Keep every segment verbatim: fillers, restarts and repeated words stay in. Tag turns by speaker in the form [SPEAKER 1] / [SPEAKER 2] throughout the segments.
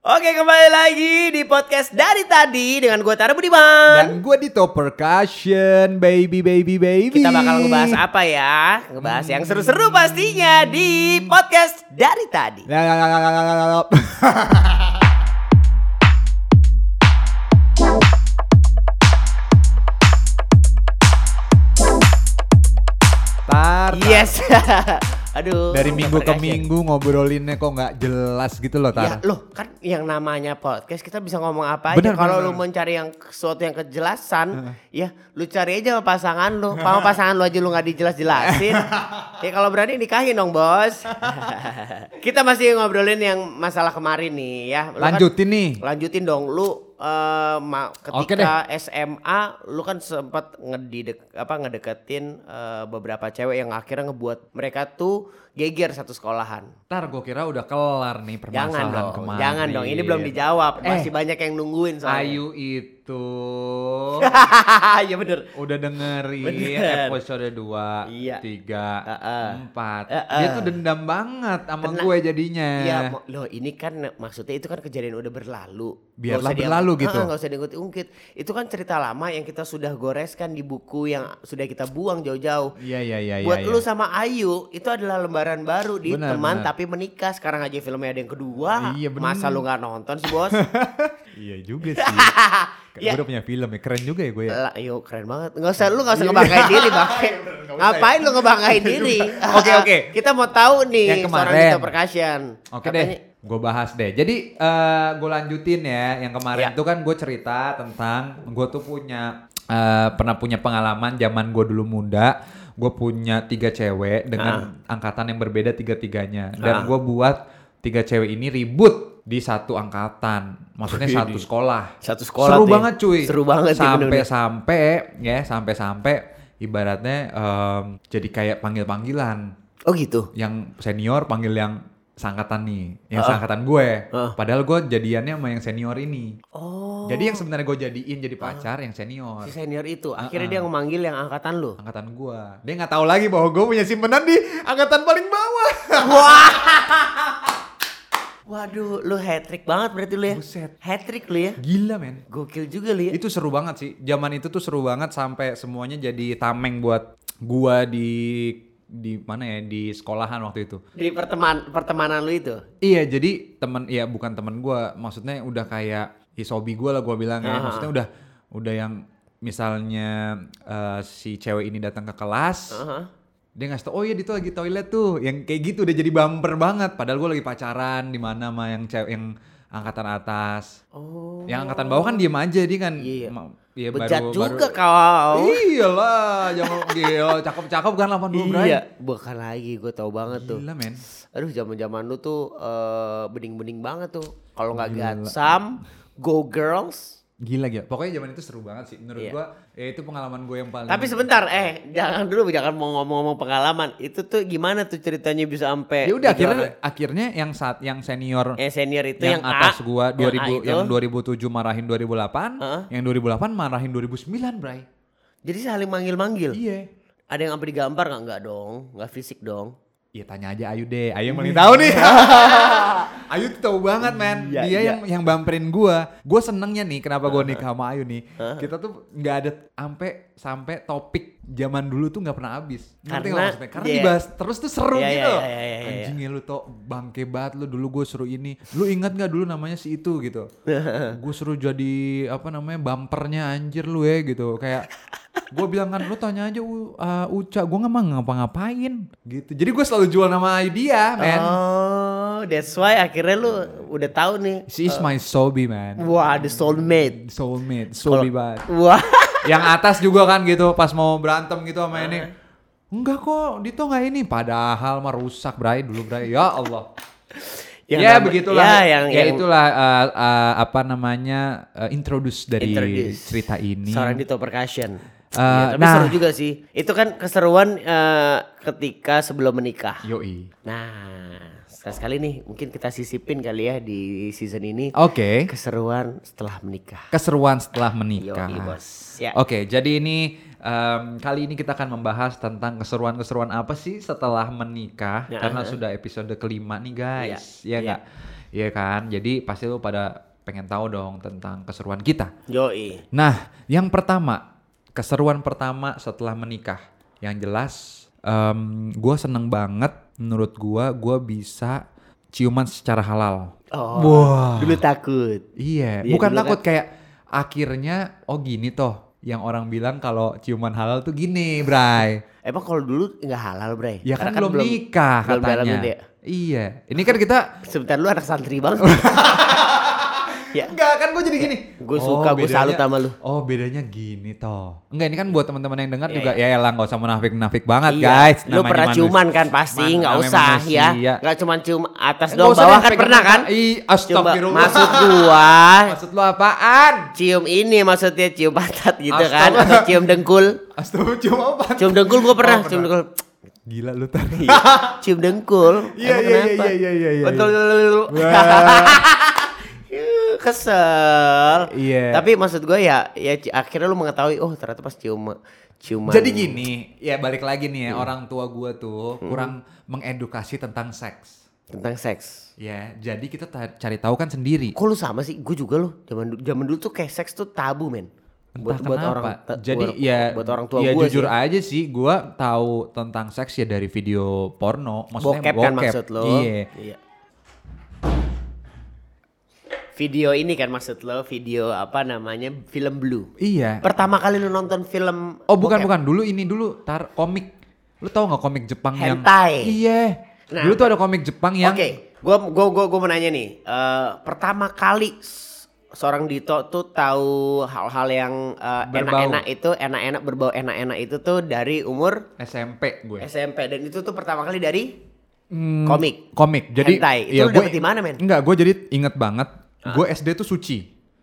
[SPEAKER 1] Oke, kembali lagi di podcast dari tadi dengan gue Tara Budiman
[SPEAKER 2] dan gue Dito Percussion, baby baby baby.
[SPEAKER 1] Kita bakal ngebahas apa ya? Ngebahas hmm. yang seru-seru pastinya di podcast dari tadi.
[SPEAKER 2] Tar,
[SPEAKER 1] Yes. Aduh.
[SPEAKER 2] Dari minggu ke minggu ngobrolinnya kok nggak jelas gitu loh, Tar.
[SPEAKER 1] Ya loh, kan yang namanya podcast kita bisa ngomong apa aja. Kalau lu mencari yang sesuatu yang kejelasan, uh. ya lu cari aja sama pasangan lu. Sama pasangan lu aja lu nggak dijelas-jelasin. Ya kalau berani nikahin dong, Bos. Kita masih ngobrolin yang masalah kemarin nih ya. Lu
[SPEAKER 2] lanjutin
[SPEAKER 1] kan,
[SPEAKER 2] nih.
[SPEAKER 1] Lanjutin dong lu. Uh, ma- ketika S M A lu kan sempat ngedidek apa ngedeketin uh, beberapa cewek yang akhirnya ngebuat mereka tuh geger satu sekolahan.
[SPEAKER 2] Ntar gue kira udah kelar nih permasalahan
[SPEAKER 1] jangan dong,
[SPEAKER 2] kemarin.
[SPEAKER 1] Jangan dong, ini belum dijawab. Masih eh, banyak yang nungguin soalnya.
[SPEAKER 2] Ayu itu
[SPEAKER 1] Iya bener.
[SPEAKER 2] Udah dengerin episode dua,
[SPEAKER 1] iya.
[SPEAKER 2] tiga,
[SPEAKER 1] uh, uh.
[SPEAKER 2] empat
[SPEAKER 1] uh, uh.
[SPEAKER 2] Dia tuh dendam banget sama Tenang. gue jadinya.
[SPEAKER 1] Iya, loh ini kan maksudnya itu kan kejadian udah berlalu.
[SPEAKER 2] Biarlah berlalu gitu.
[SPEAKER 1] Gak usah diungkit-ungkit. Itu kan cerita lama yang kita sudah goreskan di buku yang sudah kita buang jauh-jauh.
[SPEAKER 2] Iya iya iya.
[SPEAKER 1] Buat
[SPEAKER 2] ya,
[SPEAKER 1] lu
[SPEAKER 2] ya.
[SPEAKER 1] sama Ayu itu adalah lembaran baru di bener, teman bener. Tapi menikah. Sekarang aja filmnya ada yang kedua.
[SPEAKER 2] Iya,
[SPEAKER 1] masa lu gak nonton sih, Bos?
[SPEAKER 2] Iya juga sih. Ya. Gue udah punya film ya, keren juga ya gue ya.
[SPEAKER 1] Lah, yuk keren banget. Nggak usah, lu nggak usah ngebanggain diri, Bang. Ngapain lu ngebanggain diri?
[SPEAKER 2] Oke oke.
[SPEAKER 1] Kita mau tahu nih
[SPEAKER 2] yang
[SPEAKER 1] seorang Dito Percussion.
[SPEAKER 2] Oke deh, gue bahas deh. Jadi uh, gue lanjutin ya. Yang kemarin
[SPEAKER 1] ya.
[SPEAKER 2] tuh kan gue cerita tentang gue tuh punya uh, pernah punya pengalaman zaman gue dulu muda. Gue punya tiga cewek dengan ah. angkatan yang berbeda tiga-tiganya. Dan ah. gue buat tiga cewek ini ribut di satu angkatan, maksudnya Wih, satu sekolah.
[SPEAKER 1] Satu sekolah.
[SPEAKER 2] Seru
[SPEAKER 1] tuh
[SPEAKER 2] banget cuy.
[SPEAKER 1] Seru banget.
[SPEAKER 2] Sampai-sampai ya, sampai-sampai ibaratnya um, jadi kayak panggil-panggilan.
[SPEAKER 1] Oh gitu.
[SPEAKER 2] Yang senior panggil yang seangkatan nih, yang uh, seangkatan gue. Uh. Padahal gue jadiannya sama yang senior ini.
[SPEAKER 1] Oh.
[SPEAKER 2] Jadi yang sebenarnya gue jadiin jadi pacar uh. yang senior.
[SPEAKER 1] Si senior itu akhirnya uh-uh. dia memanggil yang angkatan lu.
[SPEAKER 2] Angkatan gue. Dia nggak tahu lagi bahwa gue punya simpenan di angkatan paling bawah.
[SPEAKER 1] Wah. Waduh, lu hat-trick banget berarti lu ya.
[SPEAKER 2] Buset.
[SPEAKER 1] Hat-trick lu ya.
[SPEAKER 2] Gila men.
[SPEAKER 1] Gokil juga lu ya.
[SPEAKER 2] Itu seru banget sih. Zaman itu tuh seru banget sampai semuanya jadi tameng buat gua di di mana ya, di sekolahan waktu itu.
[SPEAKER 1] Di perteman pertemanan lu itu.
[SPEAKER 2] Iya, jadi teman ya bukan teman gua, maksudnya udah kayak isobi gua lah gua bilang ya. Uh-huh. Maksudnya udah udah yang misalnya uh, si cewek ini datang ke kelas. Uh-huh. Dia ngasih tau, oh iya Dito lagi toilet tuh, yang kayak gitu udah jadi bumper banget. Padahal gue lagi pacaran di mana sama yang cewek yang angkatan atas. Oh. Yang angkatan bawah kan diem aja dia kan.
[SPEAKER 1] Iya.
[SPEAKER 2] Ya,
[SPEAKER 1] bejat
[SPEAKER 2] baru,
[SPEAKER 1] juga
[SPEAKER 2] baru,
[SPEAKER 1] kau.
[SPEAKER 2] Iyalah, jangan gila, cakep-cakep kan delapan puluh bray.
[SPEAKER 1] Iya, bukan lagi, gue tahu banget
[SPEAKER 2] gila,
[SPEAKER 1] tuh.
[SPEAKER 2] Gila men.
[SPEAKER 1] Aduh, zaman-zaman lu tuh uh, bening-bening banget tuh. Kalau nggak gansam, go girls.
[SPEAKER 2] Gila gila, pokoknya zaman itu seru banget sih menurut iya. gua. Ya itu pengalaman gue yang paling.
[SPEAKER 1] Tapi sebentar, eh jangan dulu, jangan mau ngomong-ngomong pengalaman. Itu tuh gimana tuh ceritanya bisa sampai?
[SPEAKER 2] Ya udah akhirnya akhirnya yang saat yang senior,
[SPEAKER 1] eh senior itu yang,
[SPEAKER 2] yang atas
[SPEAKER 1] A,
[SPEAKER 2] gua dua ribu yang, yang dua ribu tujuh marahin dua ribu delapan, uh-huh. yang dua ribu delapan marahin dua ribu sembilan, bray.
[SPEAKER 1] Jadi saling manggil-manggil.
[SPEAKER 2] Iya.
[SPEAKER 1] Ada yang sampai digambar enggak? Enggak dong, enggak fisik dong.
[SPEAKER 2] Iya tanya aja Ayu deh, Ayu yang paling tahu nih. Ayu tuh tahu banget men, iya, dia iya. yang yang bamperin gua. Gua senengnya nih kenapa gua nikah sama Ayu nih. Kita tuh nggak ada sampai sampai topik zaman dulu tuh nggak pernah habis.
[SPEAKER 1] Karena
[SPEAKER 2] karena yeah. dibahas terus tuh seru
[SPEAKER 1] yeah,
[SPEAKER 2] gitu.
[SPEAKER 1] Yeah, yeah, yeah, yeah.
[SPEAKER 2] Anjing ya lu tuh bangke banget lu dulu gue suruh ini. Lu ingat nggak dulu namanya si itu gitu. Gue suruh jadi apa namanya bumpernya anjir lu ya gitu kayak. Gue bilang kan lu tanya aja uh, Uca, gue nggak mau ngapa-ngapain gitu. Jadi gue selalu jual nama dia, man.
[SPEAKER 1] Oh, that's why akhirnya lu udah tahu nih.
[SPEAKER 2] She is uh, my soulmate, man.
[SPEAKER 1] Wah, the soulmate.
[SPEAKER 2] Soulmate, soulmate banget.
[SPEAKER 1] Wah.
[SPEAKER 2] Yang atas juga kan gitu, pas mau berantem gitu sama uh. ini. Enggak kok, Dito nggak ini. Padahal mah rusak, Bray dulu, Bray. Ya Allah. Yang ya nama, begitulah ya, yang, ya yang, itulah uh, uh, apa namanya uh, introduce dari introduce. cerita ini.
[SPEAKER 1] Seorang Dito Percussion.
[SPEAKER 2] Uh,
[SPEAKER 1] ya, tapi
[SPEAKER 2] nah,
[SPEAKER 1] seru juga sih. Itu kan keseruan uh, ketika sebelum menikah.
[SPEAKER 2] Yoi.
[SPEAKER 1] Nah, sekali nih mungkin kita sisipin kali ya di season ini.
[SPEAKER 2] Oke. Okay.
[SPEAKER 1] Keseruan setelah menikah.
[SPEAKER 2] Keseruan setelah menikah.
[SPEAKER 1] Yoi, bos. Ya.
[SPEAKER 2] Oke, okay, jadi ini um, kali ini kita akan membahas tentang keseruan-keseruan apa sih setelah menikah. Ya, karena uh. sudah episode kelima nih guys. Ya enggak? Ya. Iya kan? Jadi pasti lu pada pengen tahu dong tentang keseruan kita.
[SPEAKER 1] Yoi.
[SPEAKER 2] Nah, yang pertama, keseruan pertama setelah menikah. Yang jelas, um, gue seneng banget menurut gue, gue bisa ciuman secara halal.
[SPEAKER 1] Oh,
[SPEAKER 2] wah.
[SPEAKER 1] Dulu takut.
[SPEAKER 2] Iya,
[SPEAKER 1] Iya,
[SPEAKER 2] bukan
[SPEAKER 1] dulu
[SPEAKER 2] takut
[SPEAKER 1] kan.
[SPEAKER 2] kayak akhirnya, oh gini toh. Yang orang bilang kalau ciuman halal tuh gini, Bray.
[SPEAKER 1] Emang kalau dulu nggak halal, Bray?
[SPEAKER 2] Ya kan,
[SPEAKER 1] Karena
[SPEAKER 2] belum nikah
[SPEAKER 1] belum dalam
[SPEAKER 2] katanya.
[SPEAKER 1] ini ya.
[SPEAKER 2] Iya, ini kan kita
[SPEAKER 1] Sebentar, lu anak santri banget. Ya.
[SPEAKER 2] enggak kan gue jadi gini.
[SPEAKER 1] Gue suka, gue salut sama lu.
[SPEAKER 2] Oh bedanya gini toh. Enggak, ini kan buat teman-teman yang dengar
[SPEAKER 1] Iya,
[SPEAKER 2] juga
[SPEAKER 1] iya.
[SPEAKER 2] ya elah nggak usah munafik-munafik banget
[SPEAKER 1] Iya.
[SPEAKER 2] guys.
[SPEAKER 1] Lu
[SPEAKER 2] Namanya
[SPEAKER 1] pernah
[SPEAKER 2] manusia.
[SPEAKER 1] ciuman kan pasti,
[SPEAKER 2] Man-
[SPEAKER 1] nggak
[SPEAKER 2] namanya
[SPEAKER 1] usah
[SPEAKER 2] manusia.
[SPEAKER 1] ya. Nggak cuma cium atas
[SPEAKER 2] Eh,
[SPEAKER 1] doang,
[SPEAKER 2] nggak usah
[SPEAKER 1] bawah
[SPEAKER 2] deh,
[SPEAKER 1] kan
[SPEAKER 2] pegang
[SPEAKER 1] pernah kan?
[SPEAKER 2] tangan. Ih,
[SPEAKER 1] Coba,
[SPEAKER 2] astagfirullah.
[SPEAKER 1] maksud gua
[SPEAKER 2] Maksud lu apaan?
[SPEAKER 1] cium ini maksudnya cium pantat gitu kan,
[SPEAKER 2] Astaga.
[SPEAKER 1] atau cium dengkul.
[SPEAKER 2] Astagfirullah, cium apa?
[SPEAKER 1] Cium dengkul gua pernah,
[SPEAKER 2] Oh,
[SPEAKER 1] cium
[SPEAKER 2] pernah.
[SPEAKER 1] dengkul.
[SPEAKER 2] Gila lu tadi.
[SPEAKER 1] Cium dengkul.
[SPEAKER 2] Iya,
[SPEAKER 1] Emang
[SPEAKER 2] iya,
[SPEAKER 1] kenapa?
[SPEAKER 2] iya, iya, iya, iya.
[SPEAKER 1] Betul. Kesel.
[SPEAKER 2] Iya.
[SPEAKER 1] Tapi maksud gue ya, ya ci- akhirnya lu mengetahui, oh ternyata pas cium ciuman.
[SPEAKER 2] Jadi gini, ya balik lagi nih ya, orang tua gua tuh kurang mengedukasi tentang seks.
[SPEAKER 1] Tentang seks.
[SPEAKER 2] Ya, jadi kita ta- cari tahu kan sendiri.
[SPEAKER 1] Kok lu sama sih? Gue juga loh. Zaman du- zaman dulu tuh kayak seks tuh tabu, men.
[SPEAKER 2] Entah kenapa.
[SPEAKER 1] ta-
[SPEAKER 2] Jadi
[SPEAKER 1] buat,
[SPEAKER 2] ya,
[SPEAKER 1] buat orang tua
[SPEAKER 2] ya
[SPEAKER 1] gue
[SPEAKER 2] jujur
[SPEAKER 1] sih.
[SPEAKER 2] aja sih, gua tahu tentang seks ya dari video porno. Maksudnya
[SPEAKER 1] Bokep kan maksud lo.
[SPEAKER 2] Iya.
[SPEAKER 1] Iya. Video ini kan maksud lo, video apa namanya, film Blue.
[SPEAKER 2] Iya.
[SPEAKER 1] Pertama kali lu nonton film
[SPEAKER 2] Oh bukan
[SPEAKER 1] bokep?
[SPEAKER 2] bukan, dulu ini dulu tar komik. Lu tahu nggak komik Jepang yang?
[SPEAKER 1] Hentai.
[SPEAKER 2] Iya.
[SPEAKER 1] Nah.
[SPEAKER 2] Dulu tuh ada komik Jepang yang.
[SPEAKER 1] Oke, gua gua gua gua mau nanya nih. Eh, pertama kali s- seorang Dito tuh tahu hal-hal yang eh,
[SPEAKER 2] Berbau.
[SPEAKER 1] enak-enak itu, enak-enak berbau enak-enak itu tuh dari umur
[SPEAKER 2] S M P gue.
[SPEAKER 1] S M P, dan itu tuh pertama kali dari
[SPEAKER 2] Hmm,
[SPEAKER 1] komik.
[SPEAKER 2] Komik. Jadi
[SPEAKER 1] Hentai. Itu
[SPEAKER 2] ya
[SPEAKER 1] lu
[SPEAKER 2] gue-
[SPEAKER 1] dapet di mana, men?
[SPEAKER 2] Enggak, gue jadi inget banget. Gue S D tuh suci.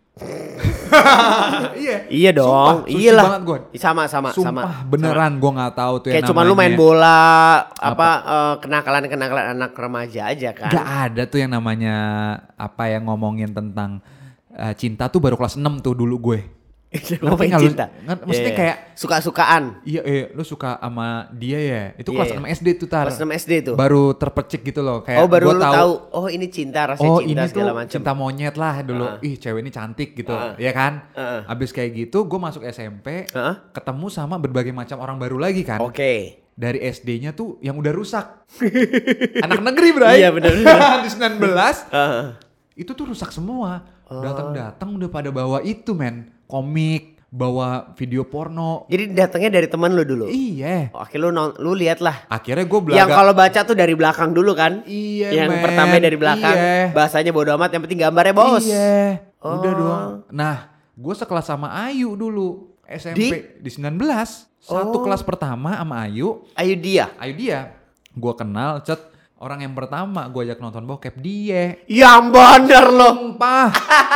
[SPEAKER 2] Iya.
[SPEAKER 1] Iya dong,
[SPEAKER 2] Sumpah, suci
[SPEAKER 1] iyalah.
[SPEAKER 2] banget gue.
[SPEAKER 1] Sama sama
[SPEAKER 2] Sumpah
[SPEAKER 1] sama.
[SPEAKER 2] beneran gue nggak tahu tuh
[SPEAKER 1] Kayak
[SPEAKER 2] yang
[SPEAKER 1] cuma lu main
[SPEAKER 2] namanya-
[SPEAKER 1] bola apa, eh, kenakalan-kenakalan anak remaja aja kan.
[SPEAKER 2] Gak ada tuh yang namanya apa yang ngomongin tentang eh, cinta tuh baru kelas enam tuh dulu gue.
[SPEAKER 1] Ngapain
[SPEAKER 2] nggak lu?
[SPEAKER 1] cinta?
[SPEAKER 2] Nggak, maksudnya
[SPEAKER 1] Iya, iya.
[SPEAKER 2] kayak
[SPEAKER 1] suka-sukaan.
[SPEAKER 2] iya eh lu suka sama dia ya. Itu
[SPEAKER 1] Iya,
[SPEAKER 2] kelas
[SPEAKER 1] iya.
[SPEAKER 2] enam S D tuh tar.
[SPEAKER 1] Kelas enam S D tuh.
[SPEAKER 2] Baru terpercik gitu loh kayak
[SPEAKER 1] Oh baru
[SPEAKER 2] gua
[SPEAKER 1] lu tahu, oh ini cinta, rasanya
[SPEAKER 2] Oh
[SPEAKER 1] cinta
[SPEAKER 2] ini tuh
[SPEAKER 1] segala macam.
[SPEAKER 2] cinta monyet lah dulu.
[SPEAKER 1] Uh-uh.
[SPEAKER 2] Ih cewek ini cantik gitu.
[SPEAKER 1] Uh-uh.
[SPEAKER 2] Ya kan.
[SPEAKER 1] Uh-uh.
[SPEAKER 2] Abis kayak gitu gue masuk S M P.
[SPEAKER 1] Uh-uh.
[SPEAKER 2] Ketemu sama berbagai macam orang baru lagi kan.
[SPEAKER 1] Oke.
[SPEAKER 2] Dari S D-nya tuh yang udah rusak. Anak negeri Bray.
[SPEAKER 1] Iya, bener-bener.
[SPEAKER 2] Di sembilan belas.
[SPEAKER 1] Heeh.
[SPEAKER 2] Itu tuh rusak semua.
[SPEAKER 1] Oh.
[SPEAKER 2] Datang-datang udah pada bawa itu men. Komik. Bawa video porno.
[SPEAKER 1] Jadi datangnya dari teman lu dulu.
[SPEAKER 2] Iya.
[SPEAKER 1] Oh, akhirnya lu non- lu lihat lah.
[SPEAKER 2] Akhirnya gue belaga.
[SPEAKER 1] Yang kalau baca tuh dari belakang dulu kan?
[SPEAKER 2] Iya
[SPEAKER 1] Yang
[SPEAKER 2] men.
[SPEAKER 1] pertama dari belakang.
[SPEAKER 2] Iya.
[SPEAKER 1] Bahasanya bodo amat, yang penting gambarnya bos.
[SPEAKER 2] Iya.
[SPEAKER 1] Oh.
[SPEAKER 2] Udah doang. Nah, gue sekelas sama Ayu dulu. S M P
[SPEAKER 1] Di?
[SPEAKER 2] di, sembilan belas. Satu
[SPEAKER 1] Oh.
[SPEAKER 2] kelas pertama sama Ayu.
[SPEAKER 1] Ayo dia.
[SPEAKER 2] Ayu dia. Gue kenal, cet. Orang yang pertama gue ajak nonton bokep dia.
[SPEAKER 1] Yang bener lo.
[SPEAKER 2] Sumpah.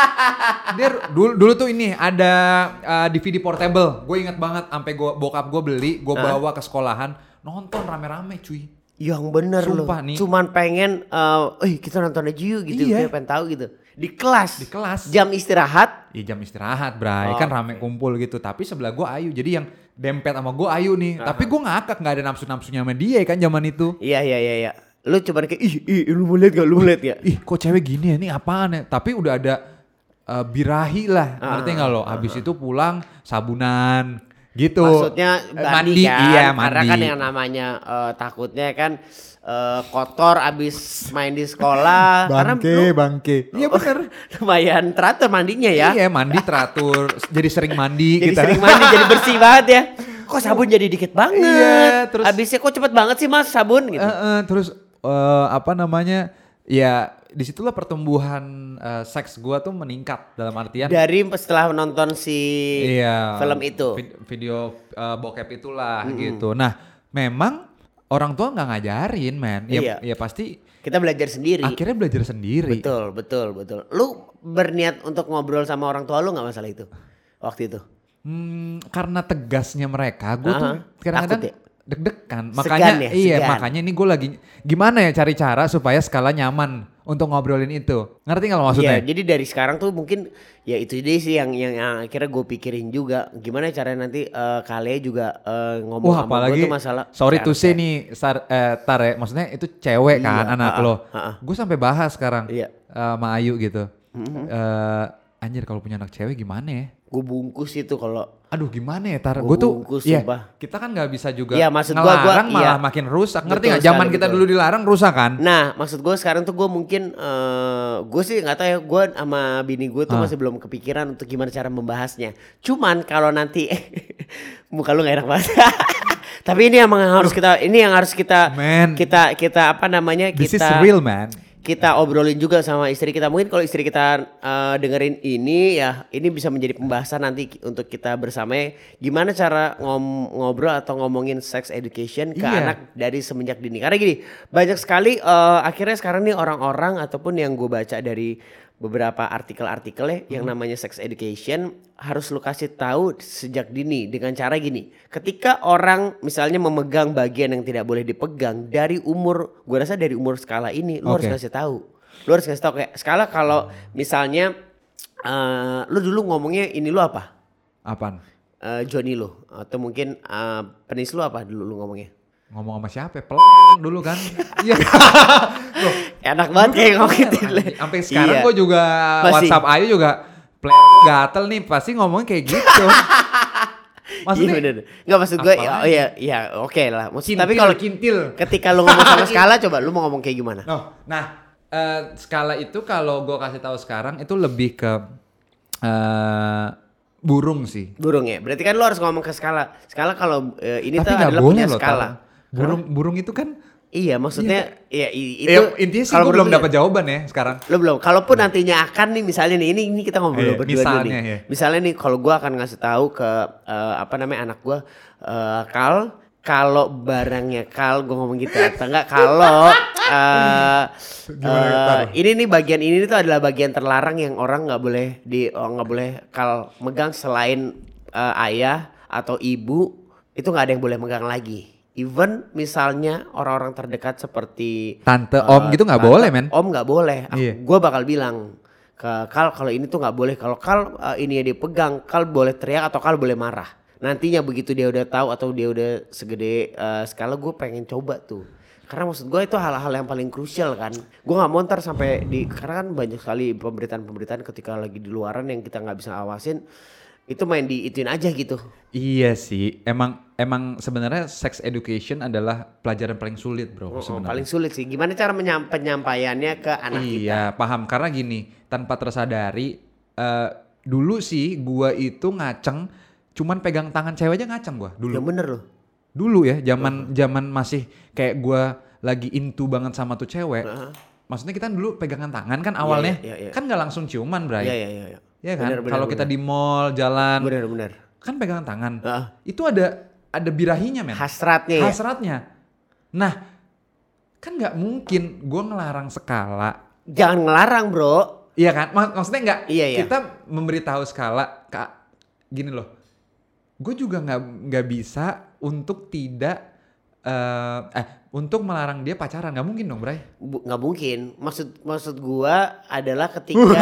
[SPEAKER 2] Dia dulu dulu tuh ini ada uh, D V D portable. Gue inget banget sampai gua bokap gue beli, gue bawa ke sekolahan nonton rame-rame cuy.
[SPEAKER 1] Yang bener lo.
[SPEAKER 2] Sumpah nih.
[SPEAKER 1] Cuman pengen, eh eh, kita nonton aja yuk gitu.
[SPEAKER 2] Iya.
[SPEAKER 1] Kita pengen tahu gitu. Di kelas.
[SPEAKER 2] Di kelas.
[SPEAKER 1] Jam istirahat.
[SPEAKER 2] Iya jam istirahat, Bray.
[SPEAKER 1] Oh,
[SPEAKER 2] Kan rame kumpul gitu. Tapi sebelah gue Ayu. Jadi yang dempet sama gue Ayu nih. Tapi gue ngakak, nggak ada nafsu-nafsunya sama dia kan zaman itu.
[SPEAKER 1] Iya iya iya iya. Lu cuman kayak ih, ih lu mau lihat gak? Lu mau lihat gak?
[SPEAKER 2] Ih kok cewek gini ya, ini apaan ya? Tapi udah ada uh, birahi lah, ngerti nggak lo? Abis itu pulang sabunan gitu.
[SPEAKER 1] Maksudnya
[SPEAKER 2] Eh,
[SPEAKER 1] mandi, kan?
[SPEAKER 2] iya
[SPEAKER 1] Karena
[SPEAKER 2] mandi.
[SPEAKER 1] kan yang namanya eh, takutnya kan eh, kotor abis main di sekolah. Karena lu
[SPEAKER 2] bangke. Iya bener.
[SPEAKER 1] lumayan teratur mandinya ya.
[SPEAKER 2] Iya mandi teratur, jadi sering mandi
[SPEAKER 1] Jadi
[SPEAKER 2] kita.
[SPEAKER 1] sering mandi, jadi bersih banget ya. Kok sabun jadi dikit banget.
[SPEAKER 2] Iya, terus-
[SPEAKER 1] Abisnya kok cepet banget sih mas sabun gitu.
[SPEAKER 2] Eh, eh, terus eh, apa namanya? Ya disitulah pertumbuhan eh, seks gua tuh meningkat dalam artian.
[SPEAKER 1] Dari setelah nonton si
[SPEAKER 2] Iya,
[SPEAKER 1] film itu.
[SPEAKER 2] vid- video uh, bokep itulah gitu. Nah, memang orang tua nggak ngajarin, men. Ya,
[SPEAKER 1] Iya.
[SPEAKER 2] ya pasti
[SPEAKER 1] Kita belajar sendiri.
[SPEAKER 2] akhirnya belajar sendiri.
[SPEAKER 1] Betul, betul, betul. Lu berniat untuk ngobrol sama orang tua lu nggak masalah itu waktu itu?
[SPEAKER 2] Hmm, karena tegasnya mereka, gue tuh
[SPEAKER 1] Aha,
[SPEAKER 2] kadang-kadang
[SPEAKER 1] takut ya?
[SPEAKER 2] deg-degan.
[SPEAKER 1] Segan
[SPEAKER 2] Makanya
[SPEAKER 1] ya,
[SPEAKER 2] iya,
[SPEAKER 1] segan.
[SPEAKER 2] makanya ini gue lagi gimana ya cari cara supaya skala nyaman untuk ngobrolin itu. Ngerti nggak lo maksudnya?
[SPEAKER 1] Iya, jadi dari sekarang tuh mungkin ya itu dia sih yang yang, yang akhirnya gue pikirin juga. Gimana caranya nanti uh, kalian juga uh, ngomong
[SPEAKER 2] Wah,
[SPEAKER 1] sama gue tuh masalah.
[SPEAKER 2] Sorry to say nih, sar, eh, Tar ya, maksudnya itu cewek
[SPEAKER 1] iya,
[SPEAKER 2] kan anak
[SPEAKER 1] uh,
[SPEAKER 2] lo.
[SPEAKER 1] Uh, uh.
[SPEAKER 2] Gue sampai bahas sekarang
[SPEAKER 1] iya.
[SPEAKER 2] uh, sama Ayu gitu.
[SPEAKER 1] Mm-hmm.
[SPEAKER 2] Uh, anjir kalau punya anak cewek gimana ya?
[SPEAKER 1] Gue bungkus itu kalau.
[SPEAKER 2] Aduh gimana ya Tar?
[SPEAKER 1] Gue
[SPEAKER 2] tuh
[SPEAKER 1] ya
[SPEAKER 2] kita kan nggak bisa juga
[SPEAKER 1] ya, maksud
[SPEAKER 2] ngelarang
[SPEAKER 1] gua, gua,
[SPEAKER 2] malah
[SPEAKER 1] iya.
[SPEAKER 2] makin rusak. Ngerti nggak?
[SPEAKER 1] Betul
[SPEAKER 2] Zaman
[SPEAKER 1] sekali,
[SPEAKER 2] kita
[SPEAKER 1] betul.
[SPEAKER 2] dulu dilarang rusak kan?
[SPEAKER 1] Nah maksud gue sekarang tuh gue mungkin uh, gue sih nggak tahu ya, gue sama bini gue tuh
[SPEAKER 2] ah.
[SPEAKER 1] masih belum kepikiran untuk gimana cara membahasnya. Cuman kalau nanti muka lu nggak enak banget. Tapi ini yang harus kita ini yang harus kita
[SPEAKER 2] man.
[SPEAKER 1] kita kita apa namanya
[SPEAKER 2] This
[SPEAKER 1] kita
[SPEAKER 2] is real man.
[SPEAKER 1] Kita obrolin juga sama istri kita. Mungkin kalau istri kita uh, dengerin ini ya, ini bisa menjadi pembahasan nanti untuk kita bersama. Gimana cara ngom- ngobrol atau ngomongin sex education ke
[SPEAKER 2] iya.
[SPEAKER 1] anak dari semenjak dini. Karena gini, banyak sekali uh, akhirnya sekarang nih orang-orang ataupun yang gue baca dari beberapa artikel-artikel ya, hmm. yang namanya sex education harus lu kasih tahu sejak dini dengan cara gini. Ketika orang misalnya memegang bagian yang tidak boleh dipegang dari umur, gue rasa dari umur skala ini lu
[SPEAKER 2] okay.
[SPEAKER 1] harus kasih tahu. Lu harus kasih tahu kayak skala kalau misalnya uh, lu dulu ngomongnya ini lu apa?
[SPEAKER 2] Apaan?
[SPEAKER 1] Uh, Johnny lu atau mungkin uh, penis lu apa dulu lu ngomongnya?
[SPEAKER 2] Ngomong sama siapa? Peleng dulu kan. Iya.
[SPEAKER 1] Enak banget kayak ngomong gitu.
[SPEAKER 2] Sampai sekarang
[SPEAKER 1] iya.
[SPEAKER 2] gue juga masih. WhatsApp Ayu juga peleng gatel nih pasti ngomongnya kayak gitu. Maksudnya
[SPEAKER 1] iya bener. Enggak maksud gue ya, oh ya ya oke okay lah. Maksud,
[SPEAKER 2] kintil,
[SPEAKER 1] tapi kalau
[SPEAKER 2] kintil
[SPEAKER 1] ketika lu ngomong sama skala coba lu mau ngomong kayak gimana?
[SPEAKER 2] Oh, nah uh, skala itu kalau gue kasih tahu sekarang itu lebih ke uh, burung sih.
[SPEAKER 1] Burung ya. Berarti kan lu harus ngomong ke skala. Skala kalau uh, ini
[SPEAKER 2] tapi
[SPEAKER 1] tuh adalah punya
[SPEAKER 2] loh,
[SPEAKER 1] skala.
[SPEAKER 2] Tahu. Burung Hah? burung itu kan
[SPEAKER 1] iya maksudnya iya. ya itu
[SPEAKER 2] ya, intinya sih gue belum dapat jawaban ya sekarang.
[SPEAKER 1] Lo belum. Kalaupun hmm. nantinya akan nih misalnya nih ini ini kita ngobrol eh, berdua
[SPEAKER 2] misalnya,
[SPEAKER 1] dulu nih.
[SPEAKER 2] Ya.
[SPEAKER 1] Misalnya nih kalau gue akan ngasih tahu ke uh, apa namanya anak gue uh, Kal kalau barangnya Kal gue ngomong gitu atau enggak kalau uh, uh, ini nih bagian ini tuh adalah bagian terlarang yang orang nggak boleh di nggak oh, boleh Kal megang selain uh, ayah atau ibu itu nggak ada yang boleh megang lagi. Even misalnya orang-orang terdekat seperti
[SPEAKER 2] tante, uh, om gitu nggak boleh men.
[SPEAKER 1] Om nggak boleh.
[SPEAKER 2] Iya.
[SPEAKER 1] Gue bakal bilang ke Kal kalau ini tuh nggak boleh. Kalau Kal uh, ini ya dipegang, Kal boleh teriak atau Kal boleh marah. Nantinya begitu dia udah tahu atau dia udah segede uh, skala, gue pengen coba tuh. Karena maksud gue itu hal-hal yang paling krusial kan. Gue nggak mau ntar sampai di karena kan banyak sekali pemberitaan-pemberitaan ketika lagi di luaran yang kita nggak bisa awasin. Itu main diituin aja gitu.
[SPEAKER 2] Iya sih, emang emang sebenarnya sex education adalah pelajaran paling sulit bro.
[SPEAKER 1] Oh, sebenarnya. Paling sulit sih. Gimana cara menyampa- penyampaiannya ke anak
[SPEAKER 2] iya,
[SPEAKER 1] kita?
[SPEAKER 2] Iya paham karena gini, tanpa tersadari uh, dulu sih gua itu ngaceng, cuman pegang tangan cewek aja ngaceng gua dulu.
[SPEAKER 1] Yang bener loh.
[SPEAKER 2] Dulu ya, zaman zaman uh-huh. masih kayak gua lagi into banget sama tuh cewek. Uh-huh. Maksudnya kita dulu pegangan tangan kan awalnya, yeah, yeah, yeah, yeah. kan nggak langsung ciuman bray.
[SPEAKER 1] Iya iya iya.
[SPEAKER 2] Ya kan, kalau kita di mall jalan,
[SPEAKER 1] bener-bener
[SPEAKER 2] kan pegangan tangan,
[SPEAKER 1] uh.
[SPEAKER 2] itu ada ada birahinya men,
[SPEAKER 1] hasratnya.
[SPEAKER 2] Hasratnya. Ya? Nah, kan nggak mungkin gue ngelarang skala.
[SPEAKER 1] Jangan ngelarang bro.
[SPEAKER 2] Iya kan, Mak- maksudnya nggak.
[SPEAKER 1] Iya, iya.
[SPEAKER 2] Kita memberitahu skala, kak, gini loh, gue juga nggak nggak bisa untuk tidak uh, eh untuk melarang dia pacaran, nggak mungkin dong, Bray.
[SPEAKER 1] Bu, nggak mungkin. Maksud maksud gua adalah ketika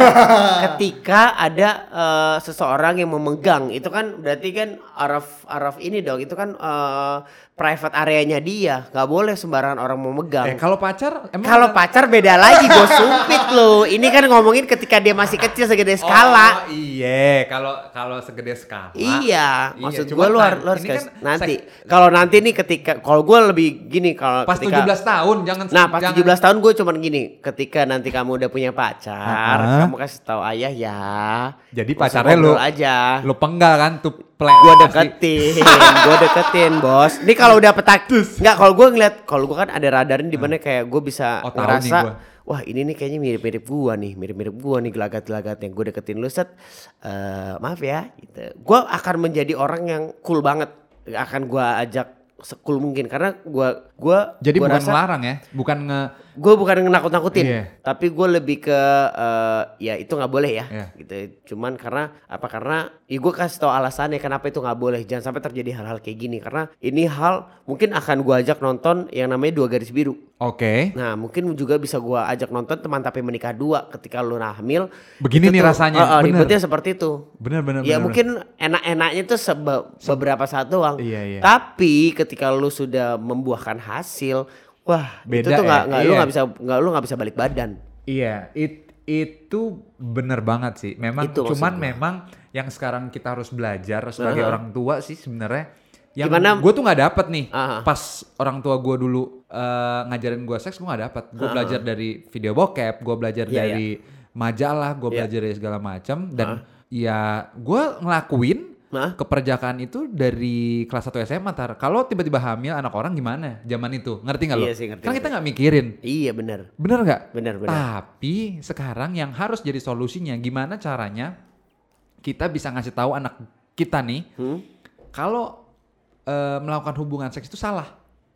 [SPEAKER 1] ketika ada uh, seseorang yang memegang, itu kan berarti kan araf araf ini dong. Itu kan uh, private areanya dia. Nggak boleh sembarangan orang mau megang.
[SPEAKER 2] Eh kalau pacar, emang
[SPEAKER 1] kalau ada... pacar beda lagi, bos sumpit lo. Ini kan ngomongin ketika dia masih kecil segede skala.
[SPEAKER 2] Oh iya, kalau kalau segede skala.
[SPEAKER 1] Iya, maksud
[SPEAKER 2] iya,
[SPEAKER 1] gua lu harus kan nanti. Sek... Kalau nanti nih ketika kalau gua lebih gini kalau
[SPEAKER 2] pas
[SPEAKER 1] ketika,
[SPEAKER 2] tujuh belas tahun jangan
[SPEAKER 1] nah pas
[SPEAKER 2] jangan.
[SPEAKER 1] tujuh belas tahun gue cuman gini, ketika nanti kamu udah punya pacar, uh-huh. kamu kasih tahu ayah ya.
[SPEAKER 2] Jadi pacarnya lu
[SPEAKER 1] aja.
[SPEAKER 2] Lu penggal kan tuh plek.
[SPEAKER 1] Gue deketin, gue deketin bos. Ini kalau udah petak, nggak kalau gue ngeliat, kalau gue kan ada radarin di mana kayak gue bisa
[SPEAKER 2] oh,
[SPEAKER 1] ngerasa, wah ini nih kayaknya mirip-mirip gue nih, mirip-mirip gue nih gelagat-gelagat yang gue deketin lu set. Uh, maaf ya, gitu. Gue akan menjadi orang yang cool banget, akan gue ajak sekul mungkin karena gua gua
[SPEAKER 2] jadi
[SPEAKER 1] gua
[SPEAKER 2] bukan
[SPEAKER 1] rasa,
[SPEAKER 2] ngelarang ya, bukan nge
[SPEAKER 1] gue bukan nakut-nakutin,
[SPEAKER 2] yeah.
[SPEAKER 1] tapi gue lebih ke uh, ya itu nggak boleh ya,
[SPEAKER 2] yeah.
[SPEAKER 1] gitu. Cuman karena apa? Karena ya gue kasih tau alasannya kenapa itu nggak boleh. Jangan sampai terjadi hal-hal kayak gini. Karena ini hal mungkin akan gue ajak nonton yang namanya Dua Garis Biru.
[SPEAKER 2] Oke. Okay.
[SPEAKER 1] Nah mungkin juga bisa gue ajak nonton Teman Tapi Menikah Dua ketika lu hamil.
[SPEAKER 2] Begini nih tuh, rasanya.
[SPEAKER 1] Uh, uh, ribetnya seperti itu.
[SPEAKER 2] Bener-bener.
[SPEAKER 1] Ya
[SPEAKER 2] bener,
[SPEAKER 1] mungkin enak-enaknya tuh sebe- beberapa saat doang.
[SPEAKER 2] Iya, iya.
[SPEAKER 1] Tapi ketika lu sudah membuahkan hasil. Wah,
[SPEAKER 2] beda
[SPEAKER 1] itu tuh nggak
[SPEAKER 2] ya?
[SPEAKER 1] nggak
[SPEAKER 2] Iya.
[SPEAKER 1] lu nggak bisa nggak lu nggak bisa balik badan.
[SPEAKER 2] Iya, it, itu bener banget sih. Memang
[SPEAKER 1] Itu
[SPEAKER 2] cuman memang yang sekarang kita harus belajar sebagai
[SPEAKER 1] uh-huh.
[SPEAKER 2] orang tua sih sebenarnya. Yang gue tuh nggak dapet nih uh-huh. pas orang tua gue dulu uh, ngajarin gue seks, gue nggak dapet. Gue uh-huh. belajar dari video bokep, gue belajar yeah, dari yeah. majalah, gue yeah. belajar dari segala macam. Dan uh-huh. ya gue ngelakuin Nah? keperjakaan itu dari kelas satu S M A tar. Kalau tiba-tiba hamil anak orang gimana zaman itu? Ngerti gak lo?
[SPEAKER 1] Iya sih, ngerti,
[SPEAKER 2] kan
[SPEAKER 1] ngerti.
[SPEAKER 2] kita gak mikirin.
[SPEAKER 1] Iya benar.
[SPEAKER 2] Bener gak?
[SPEAKER 1] Benar, benar.
[SPEAKER 2] Tapi sekarang yang harus jadi solusinya gimana caranya kita bisa ngasih tahu anak kita nih hmm? kalau uh, melakukan hubungan seks itu salah.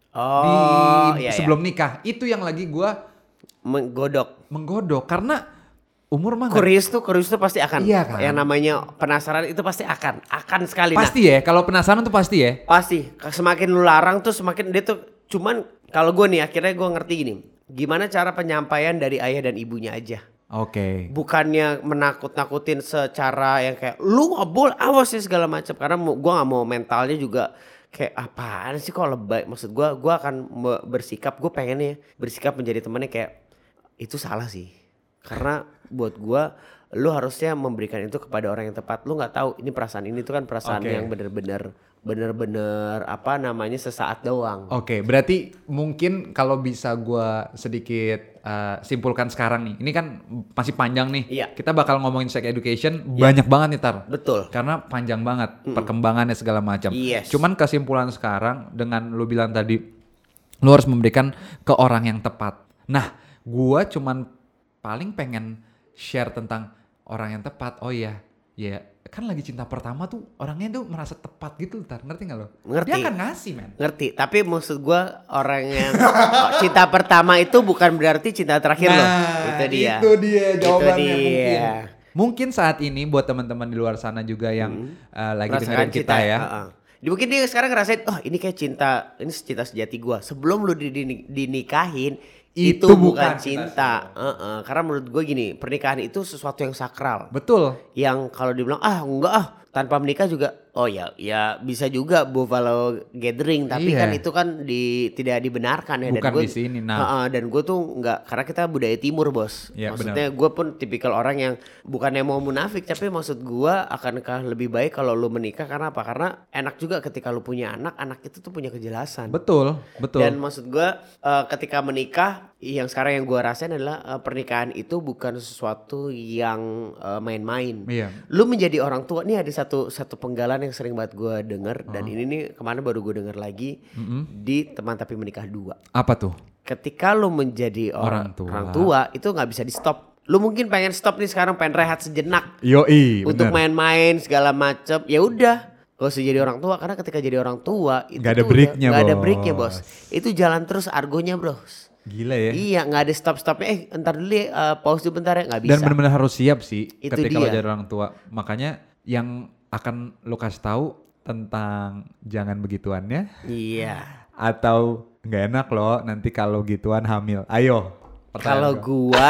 [SPEAKER 1] Oh,
[SPEAKER 2] di
[SPEAKER 1] iya,
[SPEAKER 2] sebelum
[SPEAKER 1] iya.
[SPEAKER 2] nikah. Itu yang lagi gua
[SPEAKER 1] menggodok.
[SPEAKER 2] Menggodok karena umur mah
[SPEAKER 1] Kurius tuh, kurius tuh pasti akan.
[SPEAKER 2] Iya kan?
[SPEAKER 1] Yang namanya penasaran itu pasti akan, akan sekali.
[SPEAKER 2] Pasti nah, ya, kalau penasaran tuh pasti ya.
[SPEAKER 1] Pasti. Semakin lu larang tuh semakin dia tuh. Cuman kalau gue nih akhirnya gue ngerti gini. Gimana cara penyampaian dari ayah dan ibunya aja.
[SPEAKER 2] Oke. Okay.
[SPEAKER 1] Bukannya menakut-nakutin secara yang kayak lu nggak boleh awas sih segala macam. Karena gue nggak mau mentalnya juga kayak apaan sih kok lebay. Maksud gue, gue akan bersikap. Gue pengennya bersikap menjadi temannya kayak itu salah sih. Karena buat gua lu harusnya memberikan itu kepada orang yang tepat. Lu nggak tahu ini perasaan ini tuh kan perasaan okay. yang bener-bener bener-bener apa namanya sesaat doang.
[SPEAKER 2] Oke, okay, berarti mungkin kalau bisa gua sedikit uh, simpulkan sekarang nih. Ini kan masih panjang nih.
[SPEAKER 1] Iya.
[SPEAKER 2] Kita bakal ngomongin sex education
[SPEAKER 1] iya.
[SPEAKER 2] banyak banget nih Tar.
[SPEAKER 1] Betul.
[SPEAKER 2] Karena panjang banget
[SPEAKER 1] Mm-mm.
[SPEAKER 2] perkembangannya segala macam.
[SPEAKER 1] Yes.
[SPEAKER 2] Cuman kesimpulan sekarang dengan lu bilang tadi lu harus memberikan ke orang yang tepat. Nah, gua cuman paling pengen share tentang orang yang tepat. Oh iya, ya kan lagi cinta pertama tuh orangnya tuh merasa tepat gitu, Tar. Ngerti gak lo?
[SPEAKER 1] Ngerti.
[SPEAKER 2] Dia akan ngasih, men.
[SPEAKER 1] Ngerti, tapi maksud gue orang yang cinta pertama itu bukan berarti cinta terakhir nah, loh. Itu dia.
[SPEAKER 2] Itu dia jawabannya
[SPEAKER 1] itu dia.
[SPEAKER 2] mungkin. Mungkin saat ini buat teman-teman di luar sana juga yang hmm. uh, lagi dengerin kita, kita ya. Uh-uh.
[SPEAKER 1] Mungkin dia sekarang ngerasain, oh ini kayak cinta, ini cinta sejati gue. Sebelum lu dinikahin, itu, itu bukan cinta, uh-uh. Karena menurut gue gini, pernikahan itu sesuatu yang sakral.
[SPEAKER 2] Betul.
[SPEAKER 1] Yang kalau dibilang ah enggak ah tanpa menikah juga, oh ya ya bisa juga buffalo gathering, tapi iya. kan itu kan di tidak dibenarkan ya.
[SPEAKER 2] Bukan
[SPEAKER 1] dan gua,
[SPEAKER 2] di sini. Nah,
[SPEAKER 1] uh-uh, dan gue tuh enggak, karena kita budaya timur bos. Ya, maksudnya gue pun tipikal orang yang bukannya mau munafik, tapi maksud gue akankah lebih baik kalau lu menikah karena apa? Karena enak juga ketika lu punya anak, anak itu tuh punya kejelasan.
[SPEAKER 2] Betul, betul.
[SPEAKER 1] Dan maksud gue uh, ketika menikah, yang sekarang yang gue rasain adalah uh, pernikahan itu bukan sesuatu yang uh, main-main.
[SPEAKER 2] Iya.
[SPEAKER 1] Lu menjadi orang tua, nih ada satu satu penggalan yang sering banget gue denger uh-huh. dan ini nih kemana baru gue denger lagi mm-hmm. di Teman Tapi Menikah Dua.
[SPEAKER 2] Apa tuh?
[SPEAKER 1] Ketika lu menjadi orang,
[SPEAKER 2] orang tua,
[SPEAKER 1] orang tua itu nggak bisa di stop. Lu mungkin pengen stop nih sekarang, pengen rehat sejenak.
[SPEAKER 2] Yoi,
[SPEAKER 1] untuk
[SPEAKER 2] bener.
[SPEAKER 1] main-main segala macem. Ya udah, gak usah jadi orang tua, karena ketika jadi orang tua itu
[SPEAKER 2] gak ada breaknya,
[SPEAKER 1] gak
[SPEAKER 2] bos.
[SPEAKER 1] ada breaknya bos. Itu jalan terus argonya bros.
[SPEAKER 2] Gila ya.
[SPEAKER 1] Iya, nggak ada stop-stopnya. Eh, entar dulu ya, uh, pause dulu bentar ya, nggak bisa.
[SPEAKER 2] Dan benar-benar harus siap sih
[SPEAKER 1] itu
[SPEAKER 2] ketika
[SPEAKER 1] dia.
[SPEAKER 2] lo jadi orang tua. Makanya yang akan lo kasih tahu tentang jangan begituannya.
[SPEAKER 1] Iya.
[SPEAKER 2] Atau nggak enak loh nanti kalau gituan hamil. Ayo.
[SPEAKER 1] Kalau gua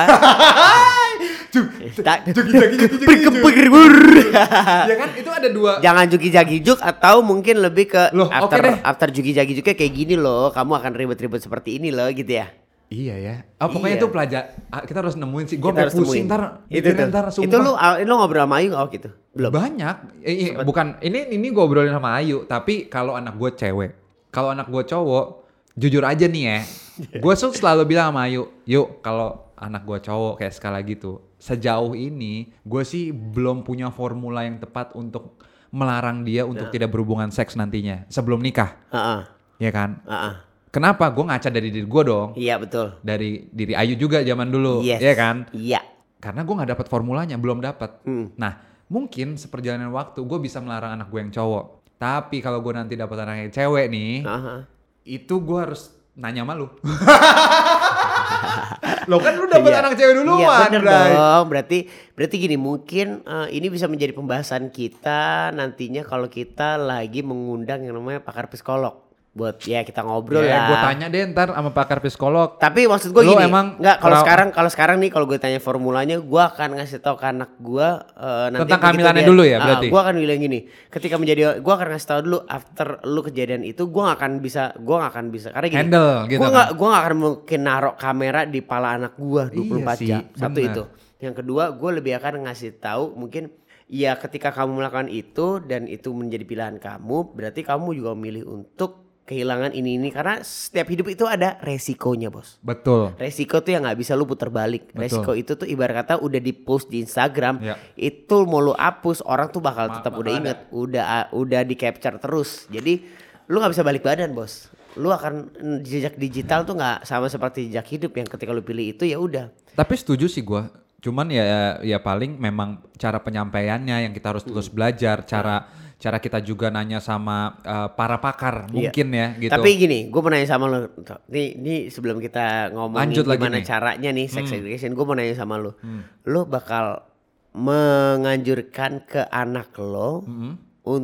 [SPEAKER 2] tak juki ya kan itu ada dua.
[SPEAKER 1] Jangan juki jagi juk, atau mungkin lebih ke
[SPEAKER 2] loh,
[SPEAKER 1] after
[SPEAKER 2] okay
[SPEAKER 1] after juki jagi juknya kayak gini loh, kamu akan ribet-ribet seperti ini loh gitu ya.
[SPEAKER 2] Iya ya. Oh, pokoknya
[SPEAKER 1] iya.
[SPEAKER 2] itu pelajar kita harus nemuin sih. Gue sampai pusing ntar.
[SPEAKER 1] Itu ntar sumpah. Itu lu lu ngobrol sama Ayu oh gitu. Belum.
[SPEAKER 2] Banyak. Eh, bukan ini ini gue obrolin sama Ayu, tapi kalau anak gue cewek, kalau anak gue cowok, jujur aja nih ya. Gue tuh selalu bilang sama Ayu, yuk kalau anak gue cowok kayak skala gitu. Sejauh ini gue sih belum punya formula yang tepat untuk melarang dia untuk nah. tidak berhubungan seks nantinya sebelum nikah.
[SPEAKER 1] Uh-uh.
[SPEAKER 2] Ya kan?
[SPEAKER 1] Uh-uh.
[SPEAKER 2] Kenapa? Gue ngaca dari diri gue dong.
[SPEAKER 1] Iya betul.
[SPEAKER 2] Dari diri Ayu juga zaman dulu,
[SPEAKER 1] yes.
[SPEAKER 2] ya kan?
[SPEAKER 1] Iya.
[SPEAKER 2] Karena gue nggak dapat formulanya, belum dapat.
[SPEAKER 1] Hmm.
[SPEAKER 2] Nah, mungkin seperjalanan waktu gue bisa melarang anak gue yang cowok. Tapi kalau gue nanti dapat anak yang cewek nih, uh-huh. itu gue harus nanya sama lu. Lo kan lu dapet
[SPEAKER 1] Iya.
[SPEAKER 2] anak cewek duluan.
[SPEAKER 1] Iya bener
[SPEAKER 2] Bray.
[SPEAKER 1] dong. Berarti berarti gini, mungkin uh, ini bisa menjadi pembahasan kita nantinya kalau kita lagi mengundang yang namanya pakar psikolog. Buat ya kita ngobrol
[SPEAKER 2] Ya,
[SPEAKER 1] lah.
[SPEAKER 2] gue tanya deh ntar sama pakar psikolog.
[SPEAKER 1] Tapi maksud gue
[SPEAKER 2] Lu
[SPEAKER 1] gini,
[SPEAKER 2] emang
[SPEAKER 1] nggak kalau
[SPEAKER 2] pra-
[SPEAKER 1] sekarang kalau sekarang nih kalau gue tanya formulanya, gue akan ngasih tahu ke anak gue uh, nanti
[SPEAKER 2] Tentang
[SPEAKER 1] begitu
[SPEAKER 2] kehamilannya
[SPEAKER 1] dia-
[SPEAKER 2] dulu ya,
[SPEAKER 1] ah,
[SPEAKER 2] berarti?
[SPEAKER 1] gue akan bilang gini, ketika menjadi, gue akan ngasih tahu dulu after lu kejadian itu, gue nggak akan bisa, gue nggak akan bisa karena gini,
[SPEAKER 2] Handle gitu
[SPEAKER 1] gue
[SPEAKER 2] kan.
[SPEAKER 1] nggak gue nggak akan mungkin naruh kamera di pala anak gue dua puluh empat
[SPEAKER 2] Iya
[SPEAKER 1] jam.
[SPEAKER 2] sih,
[SPEAKER 1] Satu
[SPEAKER 2] bener.
[SPEAKER 1] itu. Yang kedua, gue lebih akan ngasih tahu mungkin ya ketika kamu melakukan itu dan itu menjadi pilihan kamu, berarti kamu juga memilih untuk kehilangan ini ini karena setiap hidup itu ada resikonya, bos.
[SPEAKER 2] Betul.
[SPEAKER 1] Resiko tuh yang nggak bisa lu putar balik.
[SPEAKER 2] Betul.
[SPEAKER 1] Resiko itu tuh ibarat kata udah di post di Instagram,
[SPEAKER 2] Ya.
[SPEAKER 1] itu mau lu hapus orang tuh bakal
[SPEAKER 2] Ma-
[SPEAKER 1] tetap
[SPEAKER 2] bakal
[SPEAKER 1] udah
[SPEAKER 2] ada.
[SPEAKER 1] inget, udah udah di capture terus. Jadi lu nggak bisa balik badan, bos. Lu akan jejak digital tuh nggak sama seperti jejak hidup yang ketika lu pilih itu ya udah.
[SPEAKER 2] Tapi setuju sih gue. Cuman ya ya paling memang cara penyampaiannya yang kita harus terus belajar. Cara cara kita juga nanya sama uh, para pakar
[SPEAKER 1] Iya.
[SPEAKER 2] mungkin ya gitu.
[SPEAKER 1] Tapi gini, gue mau nanya sama lu. Nih, nih sebelum kita ngomongin
[SPEAKER 2] Lanjut lagi
[SPEAKER 1] gimana
[SPEAKER 2] nih.
[SPEAKER 1] caranya nih sex
[SPEAKER 2] Hmm.
[SPEAKER 1] education, gue mau nanya sama lu.
[SPEAKER 2] Hmm.
[SPEAKER 1] Lu bakal menganjurkan ke anak lo
[SPEAKER 2] Mm-mm.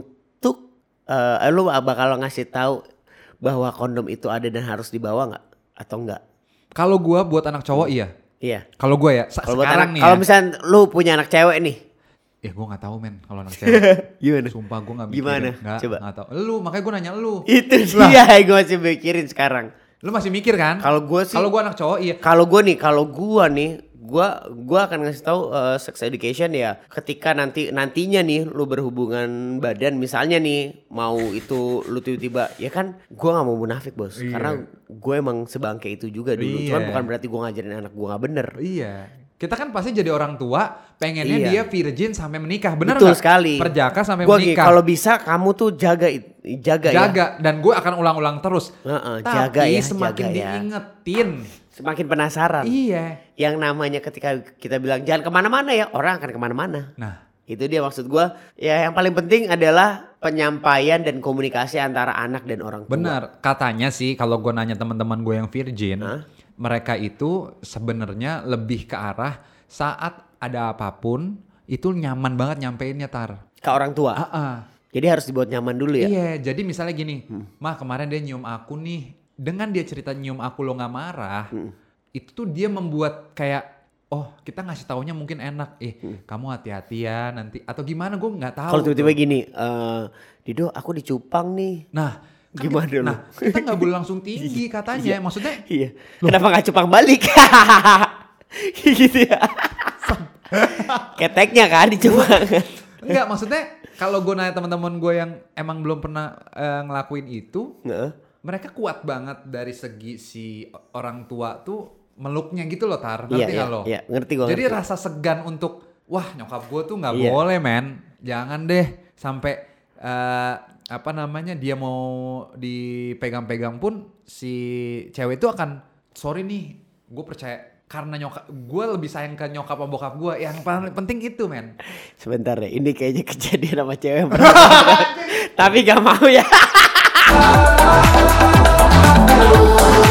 [SPEAKER 1] untuk eh lu bakal ngasih tahu bahwa kondom itu ada dan harus dibawa nggak atau enggak?
[SPEAKER 2] Kalau gue buat anak cowok iya.
[SPEAKER 1] Iya.
[SPEAKER 2] Kalau gue ya sa-
[SPEAKER 1] Kalau buat
[SPEAKER 2] sekarang
[SPEAKER 1] anak,
[SPEAKER 2] nih
[SPEAKER 1] kalau
[SPEAKER 2] ya.
[SPEAKER 1] misalnya lu punya anak cewek nih,
[SPEAKER 2] Ya gue gak tahu men kalau anak cewek.
[SPEAKER 1] gimana?
[SPEAKER 2] Sumpah gue gak mikirin.
[SPEAKER 1] Gimana?
[SPEAKER 2] Gak,
[SPEAKER 1] Coba.
[SPEAKER 2] gak tahu. Lu makanya gue nanya lu.
[SPEAKER 1] Itu dia yang gue masih mikirin sekarang.
[SPEAKER 2] Lu masih mikir kan?
[SPEAKER 1] Kalau gue sih,
[SPEAKER 2] Kalau gue anak cowok iya.
[SPEAKER 1] kalau gue nih, kalau gue nih, gue gue akan ngasih tahu eh, sex education ya. Ketika nanti nantinya nih lu berhubungan badan, misalnya nih mau itu lu tiba-tiba, ya kan? Gue nggak mau munafik, bos,
[SPEAKER 2] Iya.
[SPEAKER 1] karena gue emang sebangke itu juga dulu.
[SPEAKER 2] Iya.
[SPEAKER 1] Cuman bukan berarti gue ngajarin anak gue nggak bener.
[SPEAKER 2] Iya. Kita kan pasti jadi orang tua pengennya
[SPEAKER 1] Iya.
[SPEAKER 2] dia virgin sampai menikah. Bener
[SPEAKER 1] Betul
[SPEAKER 2] nggak?
[SPEAKER 1] sekali.
[SPEAKER 2] Perjaka sampai
[SPEAKER 1] Gua gini,
[SPEAKER 2] menikah.
[SPEAKER 1] kalau bisa kamu tuh jaga it- jaga, ya.
[SPEAKER 2] jaga dan gue akan ulang-ulang terus.
[SPEAKER 1] Heeh,
[SPEAKER 2] Tapi
[SPEAKER 1] jaga ya,
[SPEAKER 2] semakin
[SPEAKER 1] jaga ya.
[SPEAKER 2] diingetin.
[SPEAKER 1] Semakin penasaran.
[SPEAKER 2] Iya.
[SPEAKER 1] Yang namanya ketika kita bilang jangan kemana-mana ya, orang akan kemana-mana.
[SPEAKER 2] Nah,
[SPEAKER 1] Itu dia maksud gua. Ya yang paling penting adalah penyampaian dan komunikasi antara anak dan orang tua.
[SPEAKER 2] benar. Katanya sih kalau gue nanya teman-teman gue yang virgin,
[SPEAKER 1] Hah?
[SPEAKER 2] mereka itu sebenarnya lebih ke arah saat ada apapun itu nyaman banget nyampeinnya Tar.
[SPEAKER 1] Ke orang tua.
[SPEAKER 2] Ah, ah.
[SPEAKER 1] Jadi harus dibuat nyaman dulu ya.
[SPEAKER 2] Iya, jadi misalnya gini, mah kemarin dia nyium aku nih, dengan dia cerita nyium aku lo nggak marah, itu tuh dia membuat kayak, oh kita ngasih taunya mungkin enak, eh kamu hati-hati ya nanti, atau gimana gue nggak tahu.
[SPEAKER 1] Kalau tiba-tiba
[SPEAKER 2] tuh.
[SPEAKER 1] gini, eh Dido aku dicupang nih.
[SPEAKER 2] Nah, kan
[SPEAKER 1] Gimana
[SPEAKER 2] kita-
[SPEAKER 1] lu?
[SPEAKER 2] Nah, kita nggak boleh langsung tinggi katanya, maksudnya.
[SPEAKER 1] Iya. Kenapa nggak cupang balik? Gitu ya. Keteknya kan dicupang.
[SPEAKER 2] Enggak, maksudnya kalau gue nanya teman-teman gue yang emang belum pernah eh, ngelakuin itu,
[SPEAKER 1] Heeh.
[SPEAKER 2] mereka kuat banget dari segi si orang tua tuh meluknya gitu loh Tar,
[SPEAKER 1] Iya,
[SPEAKER 2] ngerti
[SPEAKER 1] iya,
[SPEAKER 2] nggak lo?
[SPEAKER 1] iya, ngerti gua.
[SPEAKER 2] Jadi
[SPEAKER 1] ngerti.
[SPEAKER 2] rasa segan untuk, wah nyokap gue tuh nggak
[SPEAKER 1] Iya.
[SPEAKER 2] boleh men, jangan deh sampai eh, apa namanya dia mau dipegang-pegang pun si cewek itu akan, sorry nih, gue percaya karena nyokap gue lebih sayang ke nyokap sama bokap gue, yang paling penting itu men.
[SPEAKER 1] Sebentar ya, ini kayaknya kejadian sama cewek yang pernah. Tapi gak mau ya.